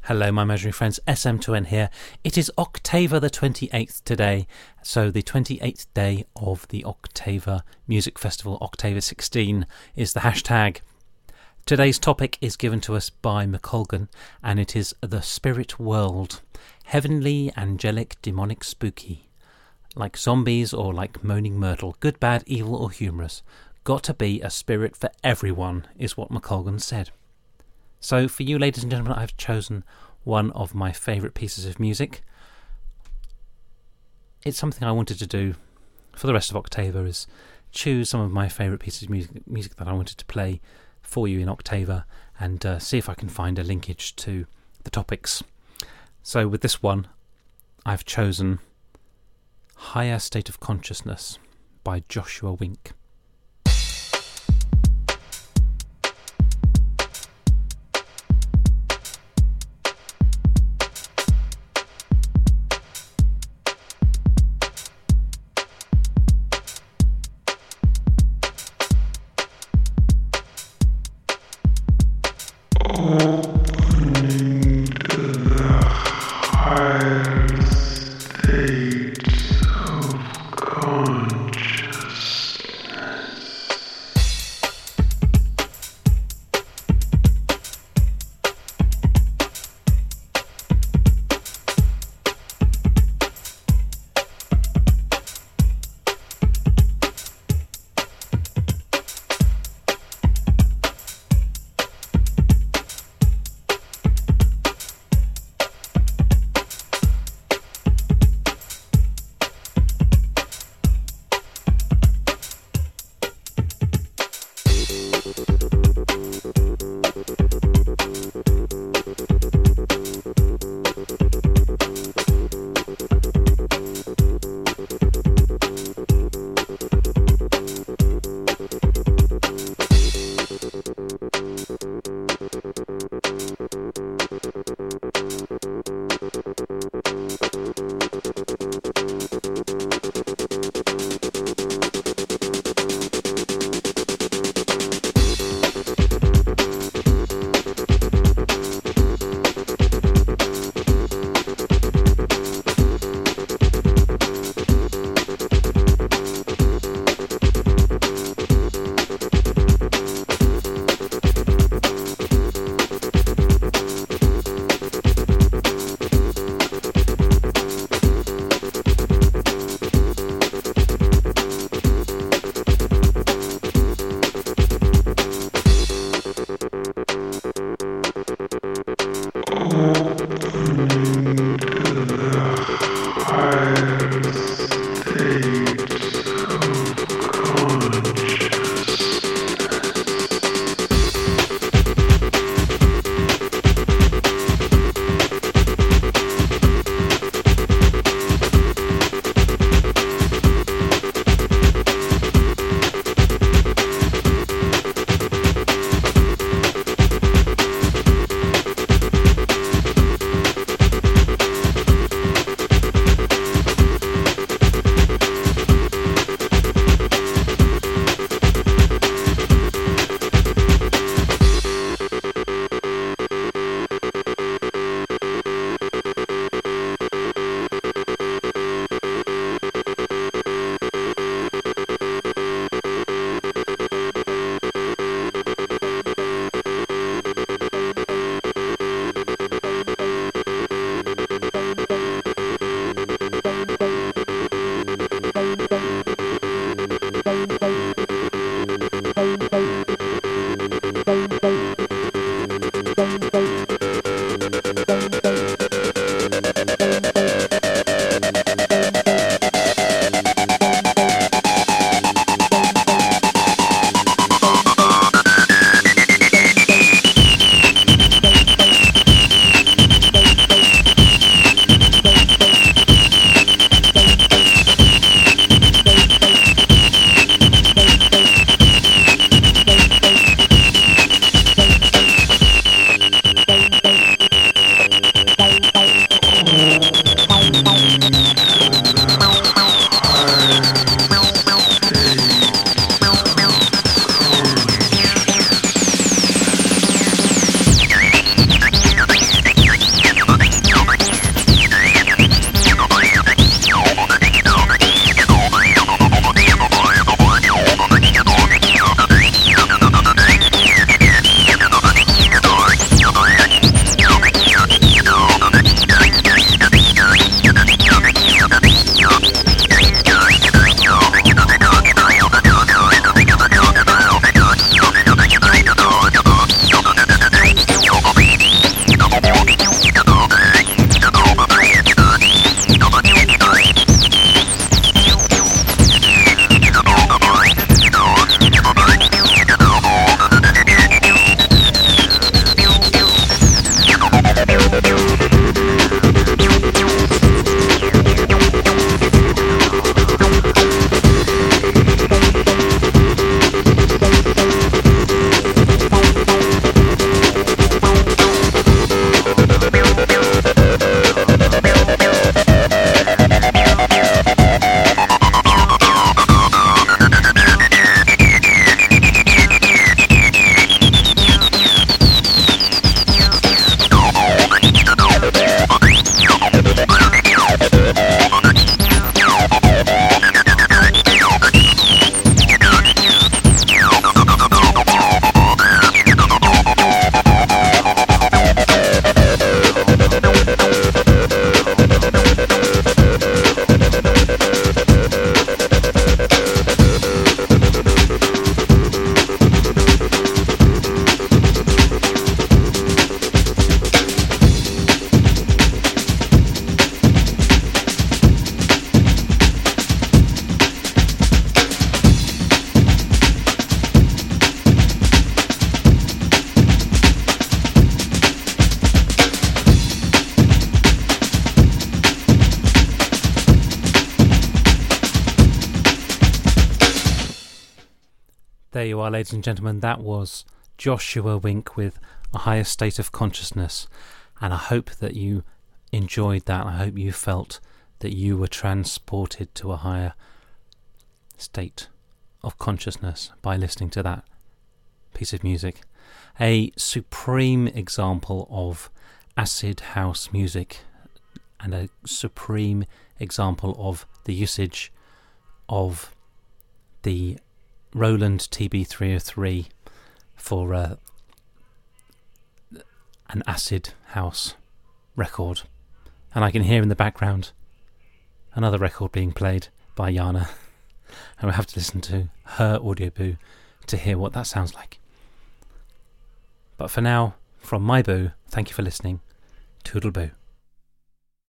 Hello, my imaginary friends, SM2N here. It is Octava the 28th today, so the 28th day of the Octava Music Festival, Octava 16 is the hashtag. Today's topic is given to us by McColgan, and it is the spirit world. Heavenly, angelic, demonic, spooky. Like zombies or like moaning myrtle, good, bad, evil or humorous. Got to be a spirit for everyone, is what McColgan said. So for you, ladies and gentlemen, I've chosen one of my favourite pieces of music. It's something I wanted to do for the rest of Octava, is choose some of my favourite pieces of music that I wanted to play for you in Octava, and see if I can find a linkage to the topics. So with this one, I've chosen Higher State of Consciousness by Joshua Wink. There you are, ladies and gentlemen. That was Joshua Wink with A Higher State of Consciousness. And I hope that you enjoyed that. I hope you felt that you were transported to a higher state of consciousness by listening to that piece of music. A supreme example of acid house music and a supreme example of the usage of the Roland TB-303 for an acid house record. And I can hear in the background another record being played by Yana, and we'll have to listen to her Audioboo to hear what that sounds like. But for now, from my boo, thank you for listening. Toodle boo.